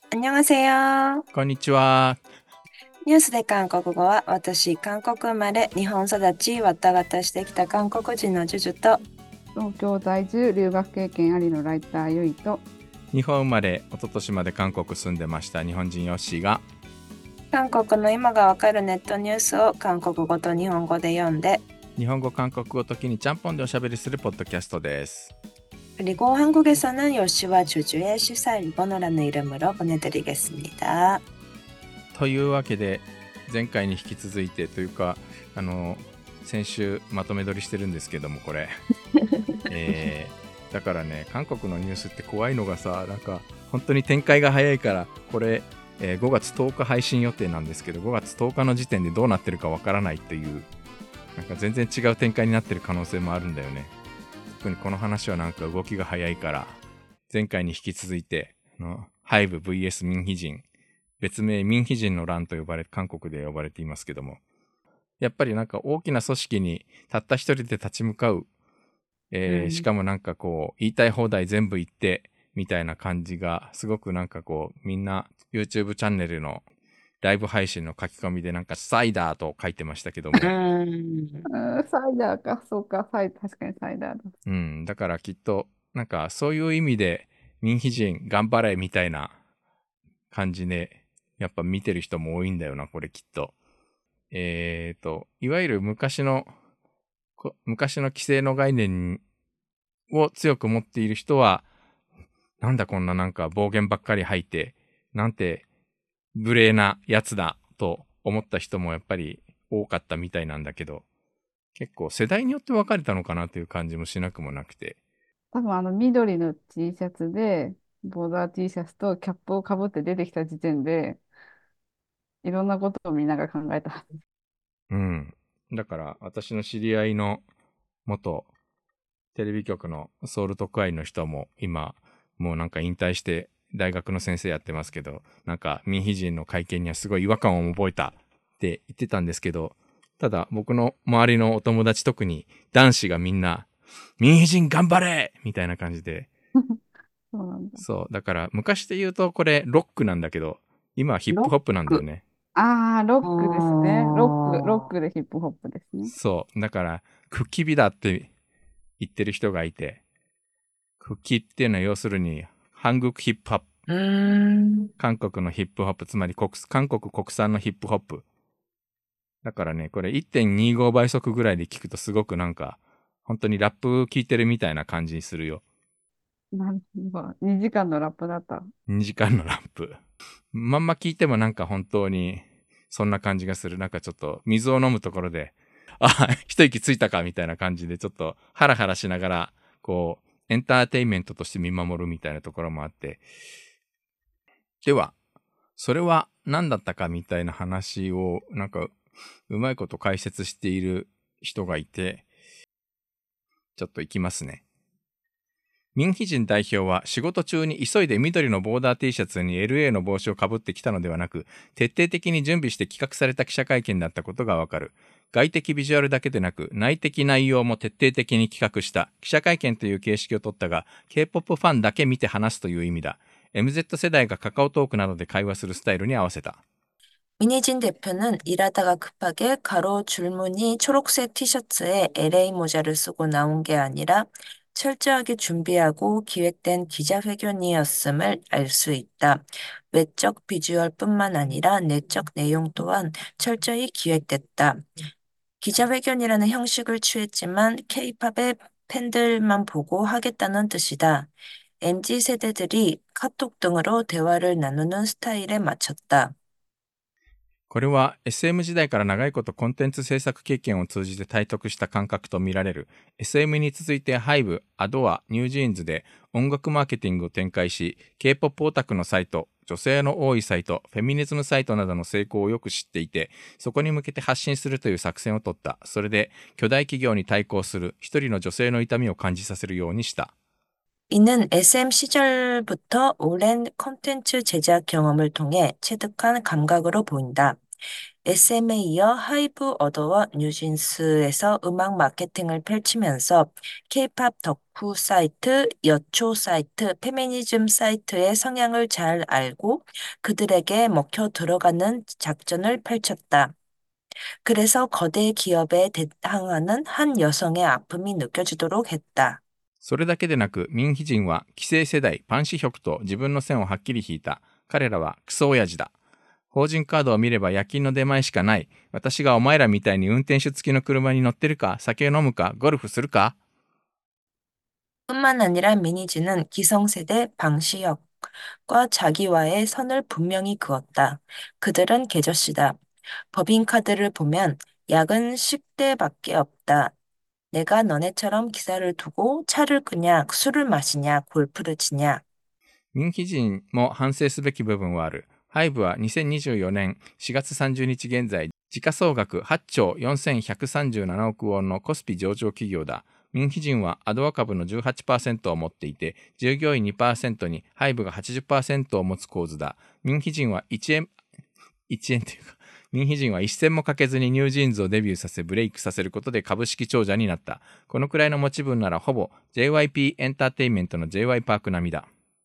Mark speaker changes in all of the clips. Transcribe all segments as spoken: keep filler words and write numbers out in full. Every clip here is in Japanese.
Speaker 1: 안녕하세요.
Speaker 2: こんにちは。
Speaker 1: ニュースで韓国語は私、韓国生まれ、日本育ち、わたがたしてきた韓国人のジュジュと、
Speaker 3: 東京在住、留学経験ありのライターゆいと、
Speaker 2: 日本生まれ、一昨年まで韓国住んでました日本人ヨッシーが、
Speaker 1: 韓国の今がわかるネットニュースを韓国語と日本語で読んで、
Speaker 2: 日本語、韓国語時にちゃんぽんでおしゃべりするポッドキャストです。
Speaker 1: 그리고 한국에서는 요시와 주주의 시사 일본어라는 이름으로 보내드리겠습니다.
Speaker 2: というわけで、前回に引き続いてというか、あの先週まとめ撮りしてるんですけども、これ、えー、だからね、韓国のニュースって怖いのがさ、なんか本当に展開が早いから、これ、えーごがつとおか配信予定なんですけど、ごがつとおかの時点でどうなってるかわからないっていう、なんか全然違う展開になってる可能性もあるんだよね。特にこの話はなんか動きが早いから、前回に引き続いて、あのハイブ ブイエス 民妃人、別名民妃人の乱と呼ばれ、韓国で呼ばれていますけども、やっぱりなんか大きな組織にたった一人で立ち向かう、えー
Speaker 3: うん、
Speaker 2: しかもなんかこう言いたい放題全部言ってみたいな感じが、すごくなんかこうみんな YouTube チャンネルのライブ配信の書き込みでなんかサイダーと書いてましたけども、
Speaker 1: 음,
Speaker 3: うーんサイダーか、そうか、サイ確かにサイダーだ。
Speaker 2: うん、だからきっとなんかそういう意味で民妃人頑張れみたいな感じでやっぱ見てる人も多いんだよな、これきっと。えーと、いわゆる昔のこ昔の規制の概念を強く持っている人は、なんだこんななんか暴言ばっかり吐いて、なんて無礼なやつだと思った人もやっぱり多かったみたいなんだけど、結構世代によって分かれたのかなという感じもしなくもなくて。
Speaker 3: 多分あの緑の T シャツで、ボーダー T シャツとキャップをかぶって出てきた時点で、いろんなことをみんなが考えたはず。
Speaker 2: うん。だから私の知り合いの元テレビ局のソウル特派員の人も今もうなんか引退して大学の先生やってますけど、なんか民妃人の会見にはすごい違和感を覚えたって言ってたんですけど、ただ僕の周りのお友達、特に男子がみんな民妃人頑張れみたいな感じで、
Speaker 3: そうなんだ。
Speaker 2: そう、だから昔で言うとこれロックなんだけど、今はヒップホップなんだよ
Speaker 1: 로크.
Speaker 2: ね。
Speaker 3: ああ、ロックですね。ロック、ロッ
Speaker 1: 어,
Speaker 3: クでヒップホップですね。
Speaker 2: そう、だからクッキビだって言ってる人がいて、クッキっていうのは要するに韓国ヒップホップ、
Speaker 1: 음,
Speaker 2: 韓国のヒップホップ、つまり国韓国国産のヒップホップだからね、これ いってんにご 倍速ぐらいで聞くとすごくなんか本当にラップ聞いてるみたいな感じにするよ。
Speaker 3: なるほど。にじかんのラップだった。
Speaker 2: にじかんのラップまんま聞いてもなんか本当にそんな感じがする。なんかちょっと水を飲むところで、あ、一息ついたかみたいな感じで、ちょっとハラハラしながらこうエンターテインメントとして見守るみたいなところもあって、ではそれは何だったかみたいな話をなんかうまいこと解説している人がいて、ちょっと行きますね。民妃人代表は仕事中に急いで緑のボーダー T シャツに エルエー の帽子をかぶってきたのではなく、徹底的に準備して企画された記者会見だったことがわかる。外的ビジュアルだけでなく、内的内容も徹底的に企画した。記者会見という形式をとったが、K-ポップ ファンだけ見て話すという意味だ。エムゼット 世代がカカオトークなどで会話するスタイルに合わせた。
Speaker 1: 민희진 대표는 일하다가 급하게 가로 줄무늬 초록색 티셔츠에 엘에이 모자를 쓰고 나온 게 아니라 철저하게 준비하고 기획된 기자회견이었음을 알 수 있다. 외적 비주얼뿐만 아니라 내적 내용 또한 철저히 기획됐다. 기자회견이라는 형식을 취했지만 케이팝의 팬들만 보고 하겠다는 뜻이다. 엠지 세대들이 카톡 등으로 대화를 나누는 스타일에 맞췄다.
Speaker 2: これは エスエム 時代から長いことコンテンツ制作経験を通じて体得した感覚と見られる。 エスエム に続いてハイブ、アドア、ニュージーンズで音楽マーケティングを展開し、 K-ポップ オタクのサイト、女性の多いサイト、フェミニズムサイトなどの成功をよく知っていて、そこに向けて発信するという作戦を取った。それで巨大企業に対抗する一人の女性の痛みを感じさせるようにした。
Speaker 1: 이는 에스엠 시절부터 오랜 콘텐츠 제작 경험을 통해 체득한 감각으로 보인다. 에스엠에 이어 하이브 어더워 뉴진스에서 음악 마케팅을 펼치면서 케이팝 덕후 사이트, 여초 사이트, 페미니즘 사이트의 성향을 잘 알고 그들에게 먹혀 들어가는 작전을 펼쳤다. 그래서 거대 기업에 대항하는 한 여성의 아픔이 느껴지도록 했다.
Speaker 2: それだけでなく、ミンヒ人は既成世代、パンシヒョクと自分の線をはっきり引いた。彼らはクソ親父だ。法人カードを見れば夜勤の出前しかない。私がお前らみたいに運転手付きの車に乗ってるか、酒を飲むか、ゴルフするか
Speaker 1: 뿐만 아니라 미니지는 기성세대 방시혁과 자기와의 선을 분명히 그었다. 그들은 계절시다. 법인카드를 보면 약은 십 대밖에 없다. 내가 너네처럼 기사를 두고 차를 끄냐, 술을 마시냐, 골프를 치냐.
Speaker 2: 人気人も反省すべき部分はある。ハイブはにせんにじゅうよねんしがつさんじゅうにち現在、時価総額はっちょうよんせんひゃくさんじゅうななおくウォンのコスピ上場企業だ。民企人はアドア株のじゅうはちパーセントを持っていて、従業員にパーセントにハイブがはちじゅっパーセントを持つ構図だ。民企人はいちえん、いちえんというか、民企人は一銭もかけずにニュージーンズをデビューさせブレイクさせることで株式長者になった。このくらいの持ち分ならほぼ ジェイワイピー エンターテインメントの ジェイワイ パーク並みだ。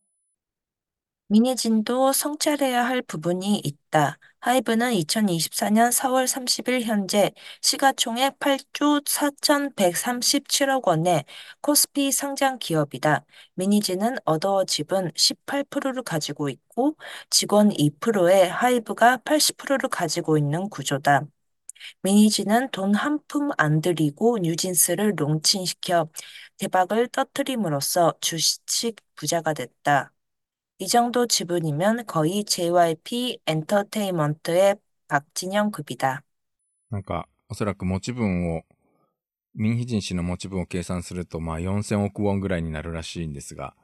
Speaker 1: 미니진도 성찰해야 할 부분이 있다. 하이브는 이천이십사 년 사월 삼십 일 현재 시가총액 팔 조 사천백삼십칠억 원의 코스피 상장 기업이다. 미니진은 어더워집은 십팔 퍼센트를 가지고 있고 직원 이 퍼센트에 하이브가 팔십 퍼센트를 가지고 있는 구조다. 미니지는 돈 한 푼 안 들이고 뉴진스를 롱칭시켜 대박을 터뜨림으로써 주식 부자가 됐다. 이 정도 지분이면 거의 제이와이피 엔터테인먼트의 박진영 급이다.
Speaker 2: なんか、おそらく持ち分を、民費人氏の持ち分を計算すると、まあよんせんおくウォンぐらいになるらしいんですが、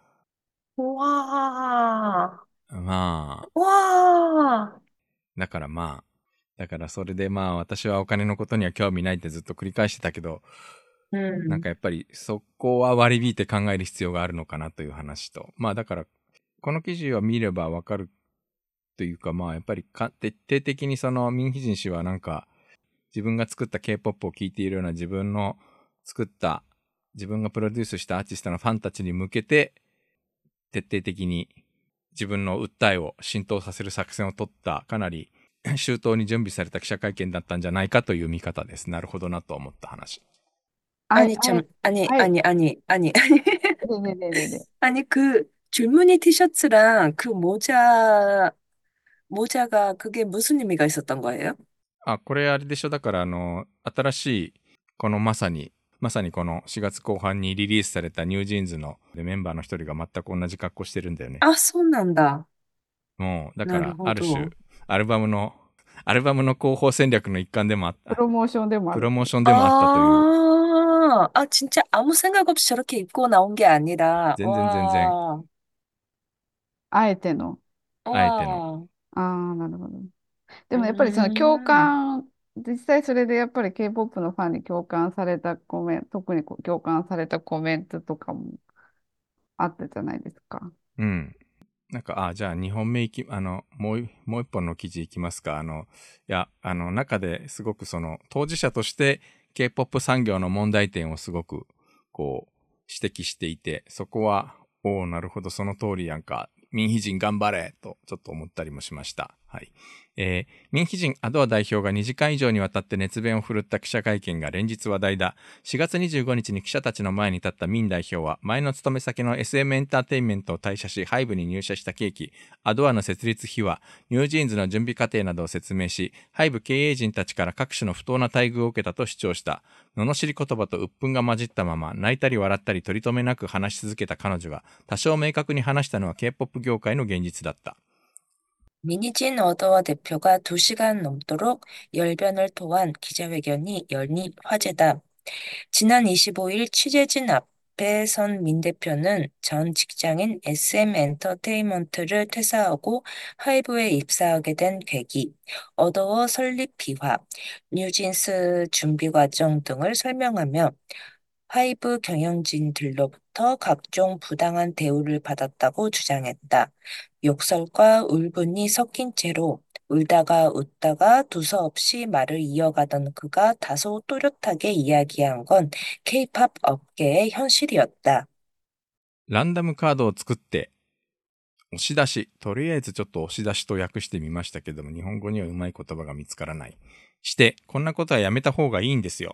Speaker 1: 와,
Speaker 2: まあ、
Speaker 1: 와,
Speaker 2: だからまあ、だからそれでまあ私はお金のことには興味ないってずっと繰り返してたけど、なんか
Speaker 1: 음,
Speaker 2: やっぱりそこは割り引いて考える必要があるのかなという話と、まあだから、この記事を見ればわかるというか、まあやっぱりか徹底的にその民費人氏はなんか、自分が作った K-ポップ を聴いているような自分の作った、自分がプロデュースしたアーティストのファンたちに向けて、徹底的に自分の訴えを浸透させる作戦を取った、かなり周到に準備された記者会見だったんじゃないかという見方です。なるほどなと思った話。
Speaker 3: あい、
Speaker 1: 아니,
Speaker 3: あい、
Speaker 1: 참, 아니,
Speaker 3: はい。
Speaker 1: 아니, 아니, 아니, 아니,
Speaker 3: ででででで。
Speaker 1: 아니, 그 줄무늬 티셔츠랑 그 모자, 모자가 그게 무슨 의미가 있었던 거예요?
Speaker 2: あ、これあれでしょ。だからあの、新しい、このまさに、まさにこのしがつこう半にリリースされたニュージーンズのメンバーの一人が全く同じ格好してるんだよね。
Speaker 1: 아, 손난다.
Speaker 2: もう、だからある種、
Speaker 1: 나르호도.
Speaker 2: アルバムの、アルバムの広報戦略の一環でもあった、
Speaker 3: プロモーションでもある。
Speaker 2: プロモーションでもあったという、
Speaker 1: 아, 아, 진짜 아무 생각 없이 저렇게 입고 나온 게 아니라,
Speaker 2: 全然全然、
Speaker 1: 와,
Speaker 3: あえての。
Speaker 2: あえての、
Speaker 1: 와,
Speaker 3: ああ、なるほど。でもやっぱりその共
Speaker 1: 음,
Speaker 3: 感、実際それでやっぱり K-ポップ のファンに共感されたコメント、特にこう共感されたコメントとかもあったじゃないですか。
Speaker 2: うん。なんか、あ、じゃあにほんめいき、あの、もう、もう一本の記事いきますか。あの、いや、あの、中ですごくその、当事者として K-ポップ 産業の問題点をすごく、こう、指摘していて、そこは、おお、なるほど、その通りやんか。民費人頑張れと、ちょっと思ったりもしました。はい。えー、民費人アドア代表がにじかん以上にわたって熱弁を振るった記者会見が連日話題だ。しがつにじゅうごにちに記者たちの前に立った民代表は、前の勤め先の エスエム エンターテインメントを退社し、ハイブに入社した契機、アドアの設立秘話、ニュージーンズの準備過程などを説明し、ハイブ経営陣たちから各種の不当な待遇を受けたと主張した。罵り言葉と鬱憤が混じったまま、泣いたり笑ったり取り留めなく話し続けた彼女が、多少明確に話したのは K-ポップ 業界の現実だった。
Speaker 1: 미니진 어더와 대표가 두 시간 넘도록 열변을 토한 기자회견이 열린 화제다. 지난 이십오 일 취재진 앞에 선 민 대표는 전 직장인 에스엠 엔터테인먼트를 퇴사하고 하이브에 입사하게 된 계기, 어더워 설립 비화, 뉴진스 준비 과정 등을 설명하며 하이브 경영진들로부터 각종 부당한 대우를 받았다고 주장했다. 욕설과 울분이 섞인 채로 울다가 웃다가 두서없이 말을 이어가던 그가 다소 또렷하게 이야기한 건 케이팝 업계의 현실이었다.
Speaker 2: ランダムカードを作って、押し出し。とりあえずちょっと押し出しと訳してみましたけども、日本語にはうまい言葉が見つからない。して、こんなことはやめた方がいいんですよ。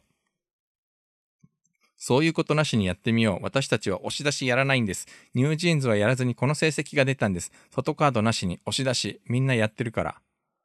Speaker 2: そういうことなしにやってみよう。私たちは押し出しやらないんです。ニュージーンズはやらずにこの成績が出たんです。フォトカードなしに押し出し、みんなやってるから。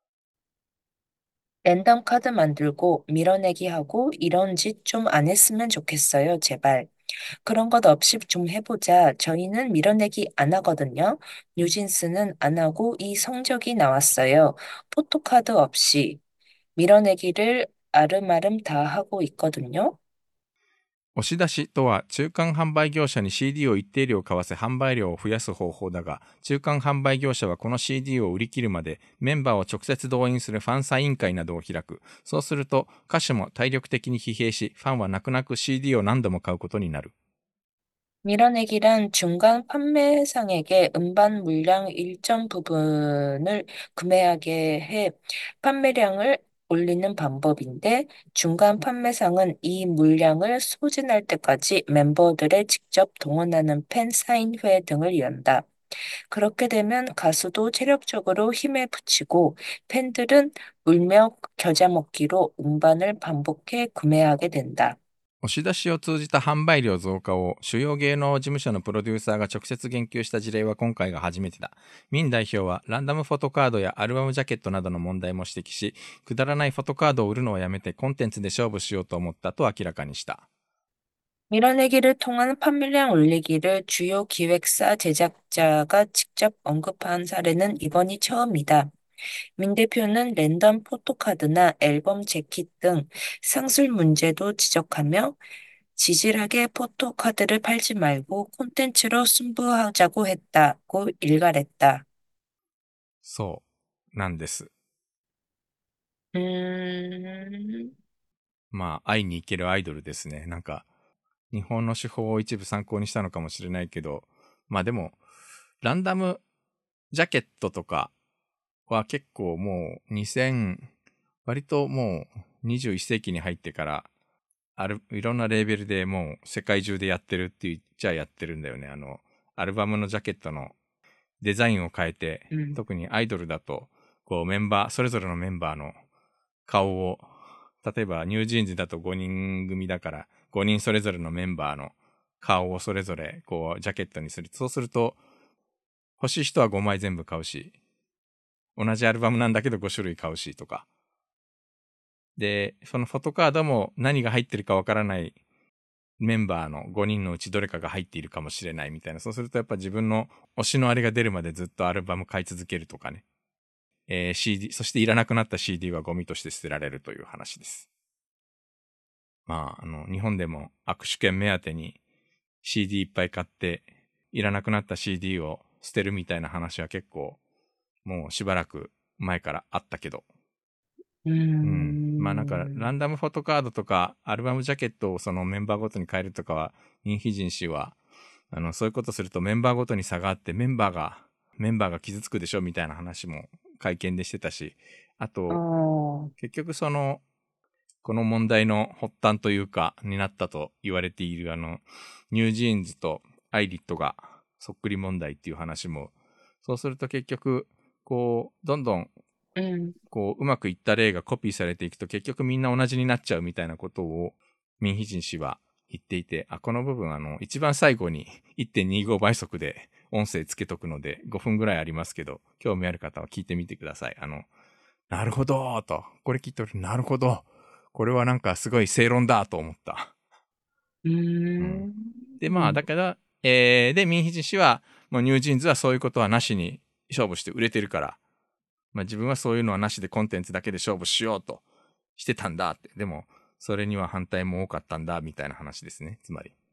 Speaker 1: 랜덤 카드 만들고 밀어내기 하고 이런 짓 좀 안 했으면 좋겠어요, 제발. 그런 것 없이 좀 해보자. 저희는 밀어내기 안 하거든요. 뉴진스는 안 하고 이 성적이 나왔어요. 포토카드 없이 밀어내기를 아름아름 다 하고 있거든요.
Speaker 2: 押し出しとは中間販売業者に シーディー を一定量買わせ販売量を増やす方法だが、中間販売業者はこの シーディー を売り切るまでメンバーを直接動員するファンサイン会などを開く。そうすると歌手も体力的に疲弊し、ファンは泣く泣く シーディー を何度も買うことになる。
Speaker 1: 밀어내기란 중간 판매상에게 음반 물량 일정 부분을 구매하게 해 판매량을 올리는 방법인데 중간 판매상은 이 물량을 소진할 때까지 멤버들의 직접 동원하는 팬 사인회 등을 연다. 그렇게 되면 가수도 체력적으로 힘에 부치고 팬들은 울며 겨자 먹기로 음반을 반복해 구매하게 된다.
Speaker 2: 押し出しを通じた販売量増加を主要芸能事務所のプロデューサーが直接言及した事例は今回が初めてだ。ミン代表はランダムフォトカードやアルバムジャケットなどの問題も指摘し、くだらないフォトカードを売るのをやめてコンテンツで勝負しようと思ったと明らかにした。
Speaker 1: 밀어내기를 통한 판매량 올리기를 주요 기획사 제작자가 직접 언급한 사례는 이번이 처음이다. 민 대표는 랜덤 포토카드나 앨범 재킷 등 상술 문제도 지적하며 지질하게 포토카드를 팔지 말고 콘텐츠로 승부하자고 했다고 일갈했다.
Speaker 2: そうなんです。
Speaker 1: 음,
Speaker 2: まあ、会いに行けるアイドルですね。なんか、日本の手法を一部参考にしたのかもしれないけど、まあでも、ランダムジャケットとかは結構もうにせん、割ともうにじゅういっ世紀に入ってから、ある、いろんなレーベルでもう世界中でやってるって言っちゃやってるんだよね。あの、アルバムのジャケットのデザインを変えて、
Speaker 1: 음,
Speaker 2: 特にアイドルだと、こうメンバー、それぞれのメンバーの顔を、例えばニュージーンズだとごにん組だから、ごにんそれぞれのメンバーの顔をそれぞれこうジャケットにする。そうすると、欲しい人はごまい全部買うし、同じアルバムなんだけどご種類買うしとか。で、そのフォトカードも何が入ってるかわからないメンバーのごにんのうちどれかが入っているかもしれないみたいな。そうするとやっぱ自分の推しのあれが出るまでずっとアルバム買い続けるとかね。えー、シーディー、そしていらなくなった シーディー はゴミとして捨てられるという話です。まあ、あの、日本でも握手券目当てに シーディー いっぱい買って、いらなくなった シーディー を捨てるみたいな話は結構、もうしばらく前からあったけど。うん。まあなんか、ラ
Speaker 1: 음,
Speaker 2: ンダムフォトカードとか、アルバムジャケットをそのメンバーごとに変えるとかは、ニンヒジン氏は、あの、そういうことするとメンバーごとに差があって、メンバーが、メンバーが傷つくでしょみたいな話も会見でしてたし、あと、
Speaker 1: 어,
Speaker 2: 結局その、この問題の発端というか、になったと言われているあの、ニュージーンズとアイリットがそっくり問題っていう話も、そうすると結局、こう、どんどん、
Speaker 1: 음,
Speaker 2: こう、うまくいった例がコピーされていくと結局みんな同じになっちゃうみたいなことを、ミンヒジン氏は言っていて、あ、この部分あの、一番最後に いってんにご 倍速で音声つけとくのでごふんぐらいありますけど、興味ある方は聞いてみてください。あの、なるほどーと、これ聞いてる、なるほど。これはなんかすごい正論だと思った。うん、
Speaker 1: 음,
Speaker 2: で、まあ、だから、えー、で、ミンヒジン氏は、もうニュージーンズはそういうことはなしに勝負して売れてるから、まあ自分はそういうのはなしでコンテンツだけで勝負しようとしてたんだって。でも、それには反対も多かったんだ、みたいな話ですね。つまり。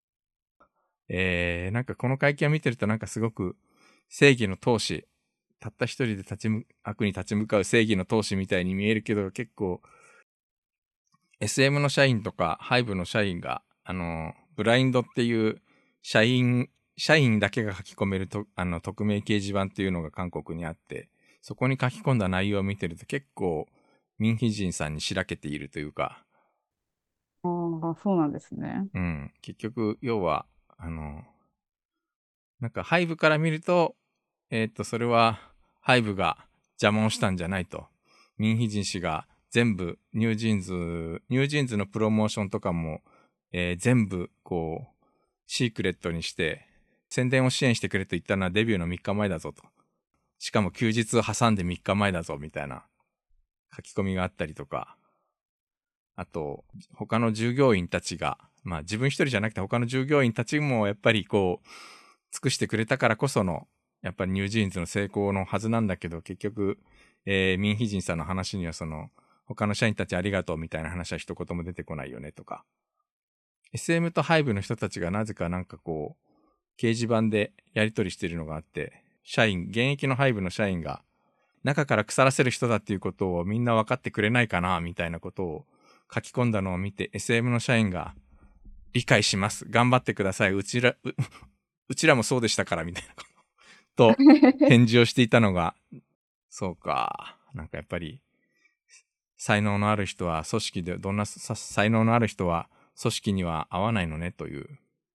Speaker 2: えー、なんかこの会見を見てるとなんかすごく正義の闘士、たった一人で立ちむ、悪に立ち向かう正義の闘士みたいに見えるけど、結構、エスエム の社員とか、ハイブの社員が、あの、ブラインドっていう社員、社員だけが書き込めると、あの、匿名掲示板っていうのが韓国にあって、 そこに書き込んだ内容を見てると結構ミンヒジンさんにしらけているというか、
Speaker 3: ああ、そうなんですね。
Speaker 2: うん、結局要はあのなんかハイブから見ると、えーっとそれはハイブが邪魔をしたんじゃないと。ミンヒジン氏が全部ニュージーンズニュージーンズのプロモーションとかも、えー全部こうシークレットにして宣伝を支援してくれと言ったのはデビューのみっかまえだぞと。しかも休日を挟んでみっかまえだぞみたいな書き込みがあったりとか、あと他の従業員たちが、まあ自分一人じゃなくて他の従業員たちもやっぱりこう尽くしてくれたからこそのやっぱりニュージーンズの成功のはずなんだけど、結局、えー、ミンヒジンさんの話にはその他の社員たちありがとうみたいな話は一言も出てこないよねとか、 エスエム とハイブの人たちがなぜかなんかこう掲示板でやり取りしてるのがあって、社員現役のハイブの社員が中から腐らせる人だっていうことをみんな分かってくれないかなみたいなことを書き込んだのを見て、 エスエム の社員が理解します、頑張ってください、うちら う, うちらもそうでしたからみたいなことと返事をしていたのが、そうか、なんかやっぱり才能のある人は組織でどんなさ才能のある人は組織には合わないのねという。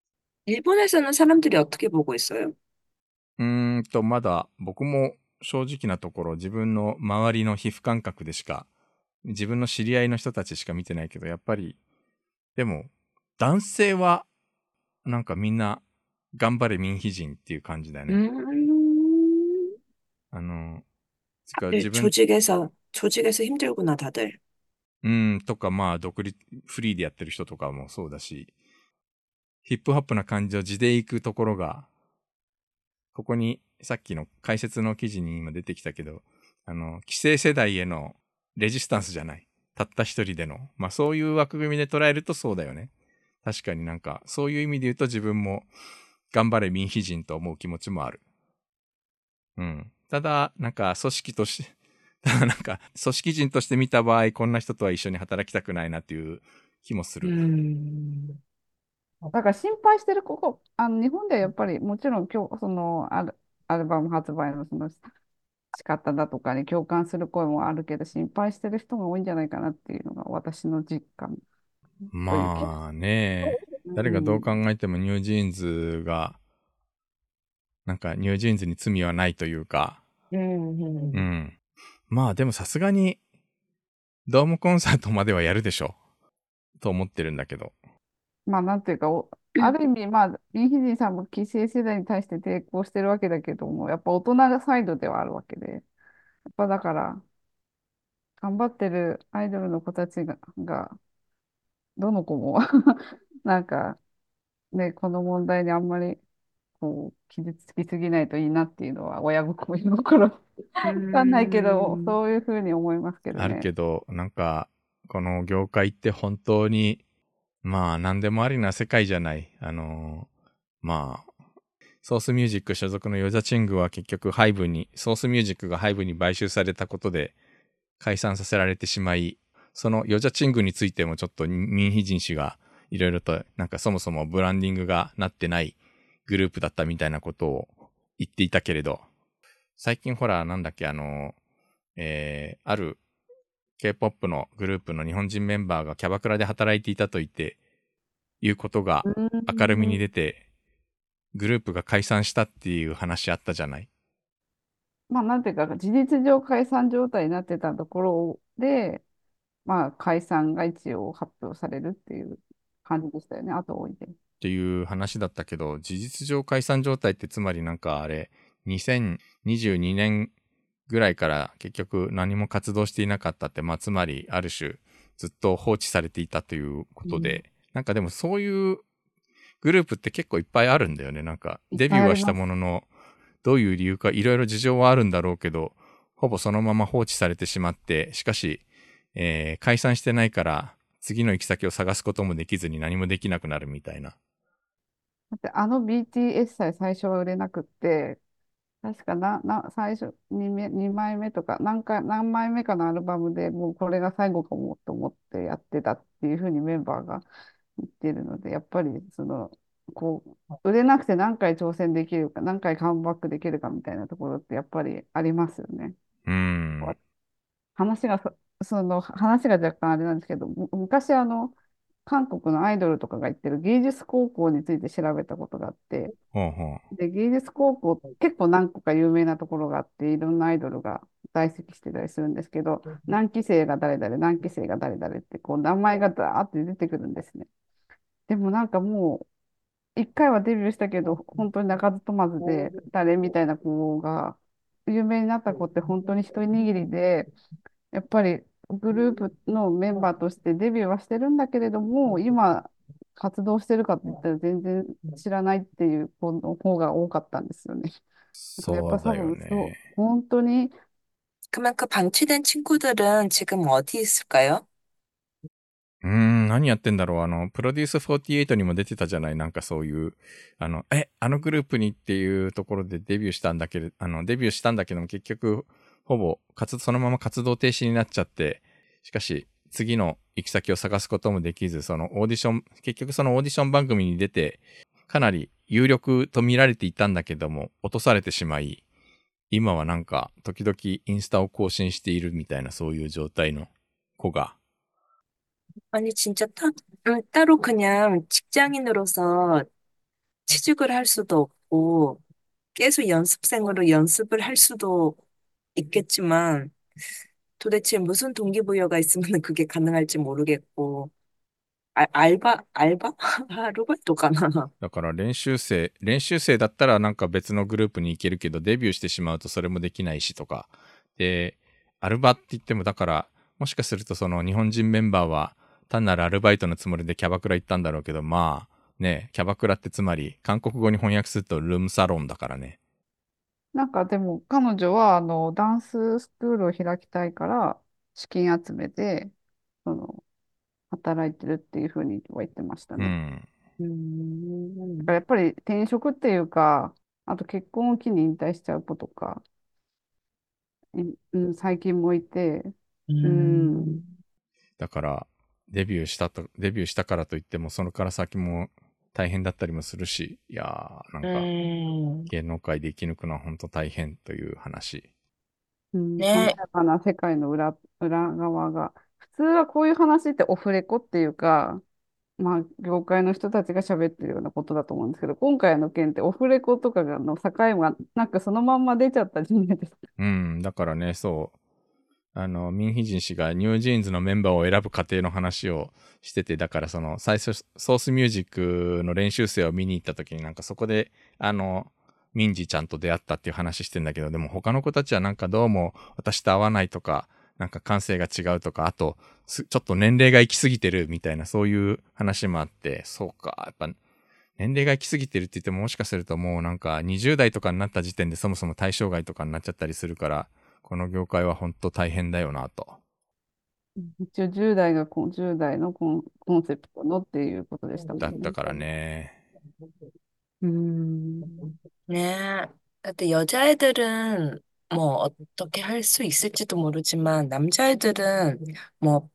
Speaker 1: 일본에서는 사람들이 어떻게 보고 있어요?
Speaker 2: うーんとまだ僕も正直なところ自分の周りの皮膚感覚でしか、自分の知り合いの人たちしか見てないけど、やっぱりでも男性はなんかみんな頑張れ民費人っていう感じだよね。
Speaker 1: 음,
Speaker 2: あのつか
Speaker 1: 예,
Speaker 2: 自分
Speaker 1: 조직에서, 조직에서 힘들구나, 다들.
Speaker 2: うーんとか、まあ独立フリーでやってる人とかもそうだし、ヒップホップな感じを地で行くところが、ここにさっきの解説の記事に今出てきたけど、あの既成世代へのレジスタンスじゃない、たった一人での、まあそういう枠組みで捉えるとそうだよね。確かになんかそういう意味で言うと自分も頑張れ民費人と思う気持ちもある。うん。ただなんか組織としてただなんか組織人として見た場合、こんな人とは一緒に働きたくないなっていう気もする。
Speaker 1: 음,
Speaker 3: だから心配してるここ、あの日本ではやっぱりもちろん今日、そのアル、アルバム発売のその仕方だとかに共感する声もあるけど、心配してる人が多いんじゃないかなっていうのが私の実感という気がす
Speaker 2: まあね、
Speaker 3: る。
Speaker 2: 誰がどう考
Speaker 3: うん。
Speaker 2: えてもニュージーンズが、なんかニュージーンズに罪はないというか、
Speaker 1: 음, 음.
Speaker 2: うん。まあでもさすがにドームコンサートまではやるでしょと思ってるんだけど。
Speaker 3: まあ、なんていうか、おある意味、まあ、インヒジンさんも既成世代に対して抵抗してるわけだけども、やっぱ大人サイドではあるわけで、やっぱだから、頑張ってるアイドルの子たちが、がどの子もなんか、ね、この問題にあんまり、こう、傷つきすぎないといいなっていうのは、親心、親心、わかんないけど、
Speaker 1: 음,
Speaker 3: そういうふうに思いますけど
Speaker 2: ある
Speaker 3: ね。
Speaker 2: けど、なんか、この業界って本当に、まあ何でもありな世界じゃない。あのーまあ、ソースミュージック所属のヨジャチングは結局ハイブに、ソースミュージックがハイブに買収されたことで解散させられてしまい、そのヨジャチングについてもちょっとミンヒジン氏がいろいろとなんかそもそもブランディングがなってないグループだったみたいなことを言っていたけれど、最近ほらなんだっけあの、えー、ある K-ポップ のグループの日本人メンバーがキャバクラで働いていたと言っていうことが
Speaker 3: う
Speaker 2: 明るみに
Speaker 3: ん。
Speaker 2: 出て、グループが解散したっていう話あったじゃない。
Speaker 3: まあ、なんていうか、事実上解散状態になってたところで、まあ、解散が一応発表されるっていう感じでしたよね、後追いで。
Speaker 2: っていう話だったけど、事実上解散状態ってつまりなんかあれ、にせんにじゅうにねんぐらいから結局何も活動していなかったって、まあつまりある種ずっと放置されていたということ
Speaker 3: うん。
Speaker 2: で、なんかでもそういうグループって結構いっぱいあるんだよね。なんか
Speaker 3: いっ
Speaker 2: デビューはした
Speaker 3: ぱいあります。
Speaker 2: ものの、どういう理由かいろいろ事情はあるんだろうけど、ほぼそのまま放置されてしまって、しかし、えー解散してないから次の行き先を探すこともできずに何もできなくなるみたいな。
Speaker 3: だってあの ビーティーエス さえ最初は売れなくって、確かな、な、最初にめ、にまいめとか、何回、何枚目かのアルバムでもうこれが最後かもと思ってやってたっていうふうにメンバーが言ってるので、やっぱりその、こう、売れなくて何回挑戦できるか、何回カムバックできるかみたいなところってやっぱりありますよね。
Speaker 2: うん。
Speaker 3: 話がそ、その話が若干あれなんですけど、む昔あの、韓国のアイドルとかが行ってる芸術高校について調べたことがあって、
Speaker 2: ほうほう。
Speaker 3: で、芸術高校、結構何個か有名なところがあって、いろんなアイドルが在籍してたりするんですけど、何期生が誰々、何期生が誰々って、こう、名前がダーって出てくるんですね。でもなんかもう、一回はデビューしたけど、本当に鳴かず飛まずで、誰みたいな子が、有名になった子って本当に一握りで、やっぱりグループのメンバーとしてデビューはしてるんだけれども、今活動してるかって言ったら全然知らないっていう子の方が多かったんですよね。だからやっぱ多
Speaker 2: そうだよ
Speaker 3: 分そう、
Speaker 2: ね。
Speaker 3: 本当に、
Speaker 1: 그러면 그 방치된 친구들은 지금 어디 있을까요?
Speaker 2: うーん、何やってんだろう。あの、プロデュースフォーティーエイトにも出てたじゃない。なんかそういう、あの、え、あのグループにっていうところでデビューしたんだけど、あの、デビューしたんだけども結局、ほぼ、活動、そのまま活動停止になっちゃって、しかし、次の行き先を探すこともできず、そのオーディション、結局そのオーディション番組に出て、かなり有力と見られていたんだけども、落とされてしまい、今はなんか、時々インスタを更新しているみたいなそういう状態の子が、
Speaker 1: 아니, 진짜 따, 음, 따로 그냥 직장인으로서 취직을 할 수도 없고, 계속 연습생으로 연습을 할 수도 있겠지만, 도대체 무슨 동기부여가 있으면 그게 가능할지 모르겠고, 아, 알바, 알바? 아르바이트かな。
Speaker 2: だから練習生、練習生だったらなんか別のグループに行けるけど、デビューしてしまうとそれもできないしとか。で、アルバって言ってもだから、もしかするとその日本人メンバーは単なるアルバイトのつもりでキャバクラ行ったんだろうけど、まあ、ね、キャバクラってつまり韓国語に翻訳するとルームサロンだからね。
Speaker 3: なんかでも彼女はあのダンススクールを開きたいから資金集めて、その働いてるっていうふうには言ってましたね。
Speaker 2: うん。
Speaker 1: うーん。
Speaker 3: だからやっぱり転職っていうか、あと結婚を機に引退しちゃう子とか、いうん、最近もいて、
Speaker 1: うー
Speaker 3: うん、
Speaker 1: ん。
Speaker 2: だから、デビューしたと、デビューしたからといっても、そのから先も大変だったりもするし、いやー、なん
Speaker 1: う
Speaker 2: か、
Speaker 1: ーん。
Speaker 2: 芸能界で生き抜くのは本当大変という話。
Speaker 3: うん、華
Speaker 1: ね。
Speaker 3: やかな世界の裏、裏側が。普通はこういう話ってオフレコっていうか、まあ、業界の人たちが喋ってるようなことだと思うんですけど、今回の件ってオフレコとかがの境が、なんかそのまんま出ちゃったじゃないですか。
Speaker 2: うん、だからね、そう。あの、ミンヒジン氏がニュージーンズのメンバーを選ぶ過程の話をしてて、だからその最初、ソースミュージックの練習生を見に行った時になんかそこで、あの、ミンジちゃんと出会ったっていう話してんだけど、でも他の子たちはなんかどうも私と合わないとか、なんか感性が違うとか、あと、ちょっと年齢が行き過ぎてるみたいなそういう話もあって、そうか、やっぱ年齢が行き過ぎてるって言ってももしかするともうなんかにじゅう代とかになった時点でそもそも対象外とかになっちゃったりするから、この業界は本当大変だよなと。
Speaker 3: 一応じゅう代がこうじゅう代のコン、コンセプトのっていうことでしたもんね。
Speaker 2: だったからね。
Speaker 1: うん。ね. 근데 여자애들은 뭐 어떻게 할 수 있을지도 모르지만 남자애들은 뭐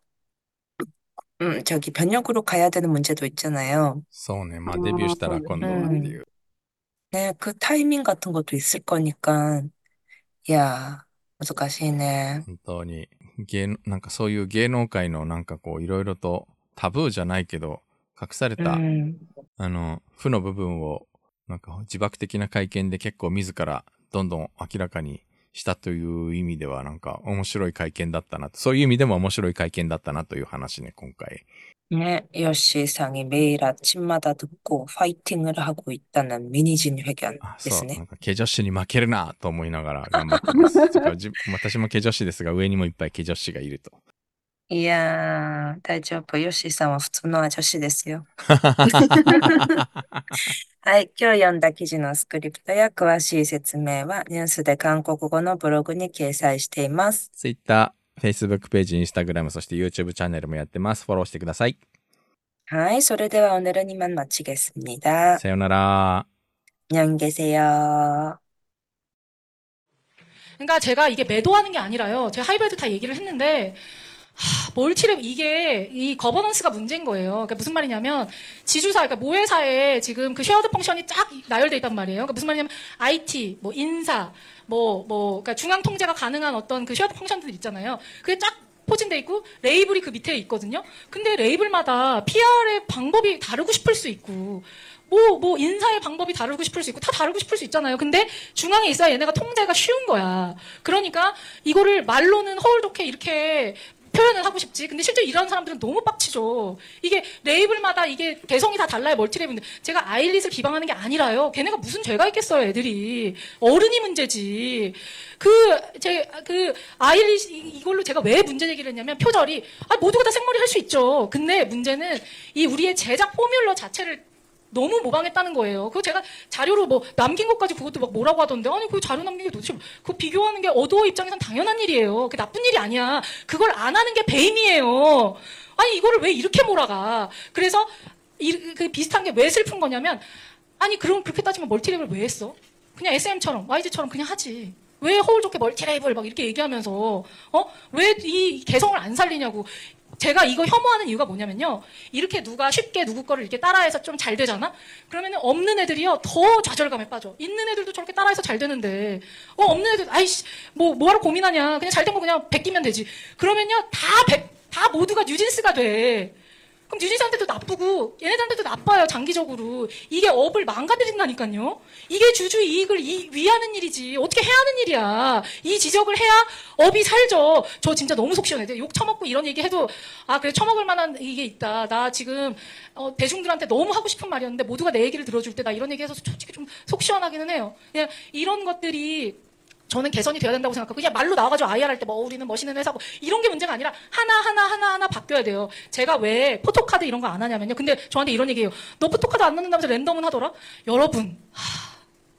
Speaker 1: 음, 저기 변역으로 가야 되는 문제도 있잖아요.
Speaker 2: そうね。
Speaker 3: あ
Speaker 2: まあデビューし
Speaker 3: あ、そうです
Speaker 2: たら今度はってい
Speaker 1: 음.
Speaker 2: う。
Speaker 1: 네, 그 타이밍 같은 것도 있을 거니까. 야, 難しいね.
Speaker 2: 本当に芸能、なんかそういう芸能界のなんかこういろいろとタブーじゃないけど、隠された、
Speaker 1: 음.
Speaker 2: あの、負の部分を、なんか自爆的な会見で結構自らどんどん明らかにしたという意味ではなんか面白い会見だったな。そういう意味でも面白い会見だったなという話ね、今回。
Speaker 1: 네, 요시 상이 매일 아침마다 듣고 파이팅을 하고 있다는 미니진
Speaker 2: あ、そう。な
Speaker 1: 회견ですね.
Speaker 2: んか、ケ女子に負けるなと思いながら頑張ってます。てか、じ私もケ女子ですが、上にもいっぱいケ女子がいると。
Speaker 1: いやー、大丈夫。ヨッシーさんは普通のアジョシですよ。はい、今日読んだ記事のスクリプトや詳しい説明はニュースで韓国語のブログに掲載しています。
Speaker 2: Twitter、Facebook ページ、Instagram、そして YouTube チャンネルもやってます。フォローしてください。
Speaker 1: はい、それでは오늘은 이만 마치겠습니다.
Speaker 2: さよなら。
Speaker 1: 안녕히 계세요.
Speaker 4: 그러니까 제가 이게 매도하는 게 아니라요. 제가 하이브리드 다 얘기를 했는데 멀티랩 이게 이 거버넌스가 문제인 거예요. 그러니까 무슨 말이냐면 지주사, 그러니까 모회사에 지금 그 쉐어드 펑션이 쫙 나열돼 있단 말이에요. 그러니까 무슨 말이냐면 아이티, 뭐 인사, 뭐 뭐 그러니까 중앙 통제가 가능한 어떤 그 쉐어드 펑션들 있잖아요. 그게 쫙 포진돼 있고 레이블이 그 밑에 있거든요. 근데 레이블마다 피알의 방법이 다르고 싶을 수 있고. 뭐, 뭐, 인사의 방법이 다르고 싶을 수 있고, 다 다르고 싶을 수 있잖아요. 근데 중앙에 있어야 얘네가 통제가 쉬운 거야. 그러니까 이거를 말로는 허울독해 이렇게 표현을 하고 싶지. 근데 실제 일하는 사람들은 너무 빡치죠. 이게 레이블마다 이게 개성이 다 달라요. 멀티레이블인데. 제가 아일릿을 비방하는 게 아니라요. 걔네가 무슨 죄가 있겠어요, 애들이. 어른이 문제지. 그, 제, 그, 아일릿, 이걸로 제가 왜 문제 제기를 했냐면, 표절이, 아, 모두가 다 생머리 할 수 있죠. 근데 문제는 이 우리의 제작 포뮬러 자체를 너무 모방했다는 거예요. 그거 제가 자료로 뭐 남긴 것까지 그것도 막 뭐라고 하던데, 아니 그 자료 남긴 게 도대체 그거 비교하는 게 어도어 입장에선 당연한 일이에요. 그게 나쁜 일이 아니야. 그걸 안 하는 게 배임이에요. 아니 이거를 왜 이렇게 몰아가? 그래서 이, 그 비슷한 게 왜 슬픈 거냐면, 아니 그럼 그렇게 따지면 멀티레이블 왜 했어? 그냥 에스엠처럼 와이지처럼 그냥 하지. 왜 허울 좋게 멀티레이블 막 이렇게 얘기하면서 어? 왜 이 개성을 안 살리냐고. 제가 이거 혐오하는 이유가 뭐냐면요. 이렇게 누가 쉽게 누구 거를 이렇게 따라해서 좀 잘 되잖아? 그러면은 없는 애들이요. 더 좌절감에 빠져. 있는 애들도 저렇게 따라해서 잘 되는데, 어, 없는 애들, 아이씨, 뭐, 뭐하러 고민하냐. 그냥 잘 된 거 그냥 베끼면 되지. 그러면요. 다 백, 다 모두가 뉴진스가 돼. 그럼 뉴진스한테도 나쁘고 얘네들한테도 나빠요. 장기적으로. 이게 업을 망가뜨린다니까요. 이게 주주 이익을 이, 위하는 일이지. 어떻게 해야 하는 일이야. 이 지적을 해야 업이 살죠. 저 진짜 너무 속 시원해. 욕 처먹고 이런 얘기 해도 아 그래 처먹을 만한 이게 있다. 나 지금 어, 대중들한테 너무 하고 싶은 말이었는데 모두가 내 얘기를 들어줄 때 나 이런 얘기해서 솔직히 좀 속 시원하기는 해요. 그냥 이런 것들이 저는 개선이 돼야 된다고 생각하고, 그냥 말로 나와가지고 아이알 할 때 뭐 우리는 멋있는 회사고 이런 게 문제가 아니라 하나하나 하나하나 바뀌어야 돼요. 제가 왜 포토카드 이런 거 안 하냐면요. 근데 저한테 이런 얘기해요. 너 포토카드 안 넣는다면서 랜덤은 하더라? 여러분 하...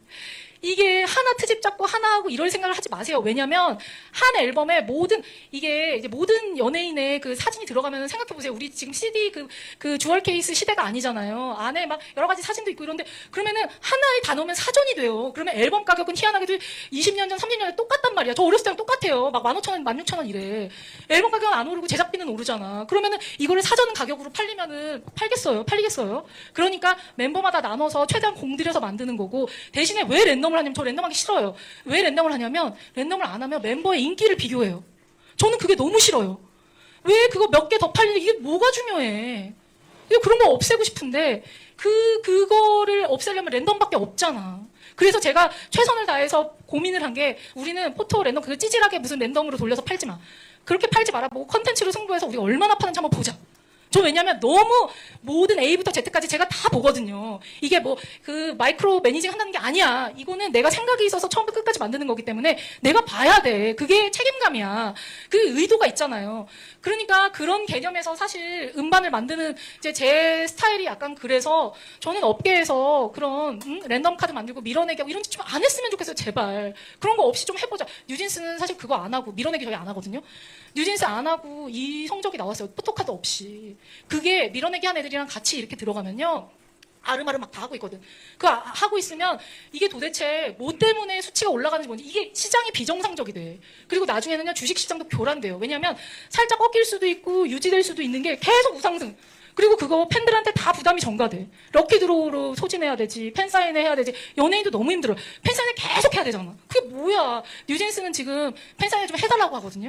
Speaker 4: 이게 하나 트집 잡고 하나 하고 이럴 생각을 하지 마세요. 왜냐면 한 앨범에 모든 이게 이제 모든 연예인의 그 사진이 들어가면 생각해 보세요. 우리 지금 씨디 그, 그 주얼 케이스 시대가 아니잖아요. 안에 막 여러 가지 사진도 있고 이런데 그러면은 하나에 다 넣으면 사전이 돼요. 그러면 앨범 가격은 희한하게도 이십 년 전, 삼십 년 전 똑같단 말이야. 저 어렸을 때랑 똑같아요. 막 만 오천 원, 만 육천 원 이래. 앨범 가격은 안 오르고 제작비는 오르잖아. 그러면은 이거를 사전 가격으로 팔리면은 팔겠어요? 팔리겠어요? 그러니까 멤버마다 나눠서 최대한 공들여서 만드는 거고 대신에 왜 랜덤을 하냐면 저 랜덤하기 싫어요. 왜 랜덤을 하냐면 랜덤을 안 하면 멤버의 인기를 비교해요. 저는 그게 너무 싫어요. 왜 그거 몇 개 더 팔리는 이게 뭐가 중요해. 그런 거 없애고 싶은데 그 그거를 없애려면 랜덤밖에 없잖아. 그래서 제가 최선을 다해서 고민을 한 게 우리는 포토 랜덤 그 찌질하게 무슨 랜덤으로 돌려서 팔지 마. 그렇게 팔지 말아보고 컨텐츠로 승부해서 우리가 얼마나 파는지 한번 보자. 저 왜냐면 너무 모든 A부터 Z까지 제가 다 보거든요. 이게 뭐 그 마이크로 매니징 한다는 게 아니야. 이거는 내가 생각이 있어서 처음부터 끝까지 만드는 거기 때문에 내가 봐야 돼. 그게 책임감이야. 그 의도가 있잖아요. 그러니까 그런 개념에서 사실 음반을 만드는 이제 제 스타일이 약간 그래서 저는 업계에서 그런 음? 랜덤 카드 만들고 밀어내기 하고 이런 짓 좀 안 했으면 좋겠어요. 제발. 그런 거 없이 좀 해보자. 뉴진스는 사실 그거 안 하고 밀어내기 저희 안 하거든요. 뉴진스 안 하고 이 성적이 나왔어요. 포토카드 없이. 그게 밀어내기 한 애들이랑 같이 이렇게 들어가면요. 아름아름 막 다 하고 있거든. 그거 하고 있으면 이게 도대체 뭐 때문에 수치가 올라가는지 뭔지 이게 시장이 비정상적이 돼. 그리고 나중에는요 주식시장도 교란돼요. 왜냐하면 살짝 꺾일 수도 있고 유지될 수도 있는 게 계속 우상승. 그리고 그거 팬들한테 다 부담이 전가돼. 럭키드로우로 소진해야 되지, 팬사인회 해야 되지. 연예인도 너무 힘들어. 팬사인회 계속 해야 되잖아. 그게 뭐야. 뉴진스는 지금 팬사인회 좀 해달라고 하거든요.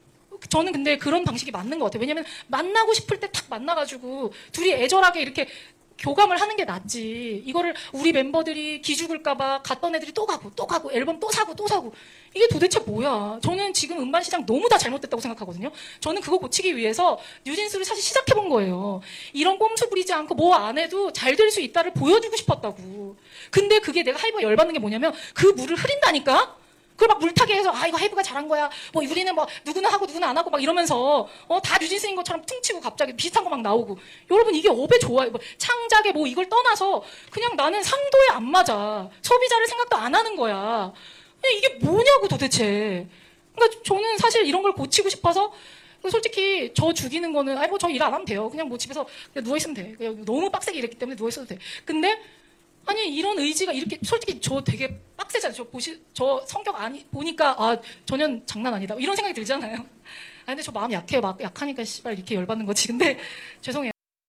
Speaker 4: 저는 근데 그런 방식이 맞는 것 같아요. 왜냐면 만나고 싶을 때 탁 만나가지고 둘이 애절하게 이렇게 교감을 하는 게 낫지. 이거를 우리 멤버들이 기죽을까봐 갔던 애들이 또 가고 또 가고 앨범 또 사고 또 사고 이게 도대체 뭐야. 저는 지금 음반 시장 너무 다 잘못됐다고 생각하거든요. 저는 그거 고치기 위해서 뉴진스를 사실 시작해본 거예요. 이런 꼼수 부리지 않고 뭐 안 해도 잘 될 수 있다를 보여주고 싶었다고. 근데 그게 내가 하이브가 열받는 게 뭐냐면 그 물을 흐린다니까? 그걸 막 물타기 해서 아 이거 하이브가 잘한 거야. 뭐 우리는 뭐 누구는 하고 누구는 안 하고 막 이러면서 어 다 뉴진스인 것처럼 퉁치고 갑자기 비슷한 거 막 나오고. 여러분 이게 업에 좋아요. 뭐 창작에 뭐 이걸 떠나서 그냥 나는 상도에 안 맞아. 소비자를 생각도 안 하는 거야. 이게 뭐냐고 도대체. 그러니까 저는 사실 이런 걸 고치고 싶어서 솔직히 저 죽이는 거는 아이 뭐 저 일 안 하면 돼요. 그냥 뭐 집에서 그냥 누워 있으면 돼. 그냥 너무 빡세게 일했기 때문에 누워 있어도 돼. 근데 아니 이런 의지가 이렇게 솔직히 저 되게 빡세잖아요. 저 보시 저 성격 아니 보니까 아 전혀 장난 아니다. 이런 생각이 들잖아요. 아 근데 저 마음 약해요. 막 약하니까 씨발 이렇게 열받는 거지. 근데 죄송해요.